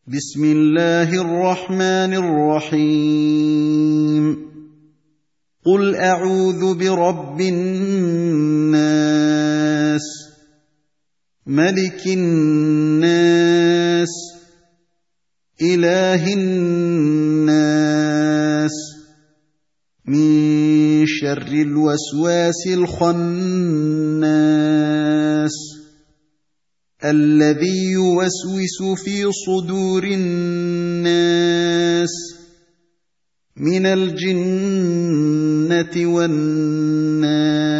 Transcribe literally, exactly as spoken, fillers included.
بسم الله الرحمن الرحيم قل أعوذ برب الناس ملك الناس إله الناس من شر الوسواس الخناس الذي يوسوس في صدور الناس من الجنة والناس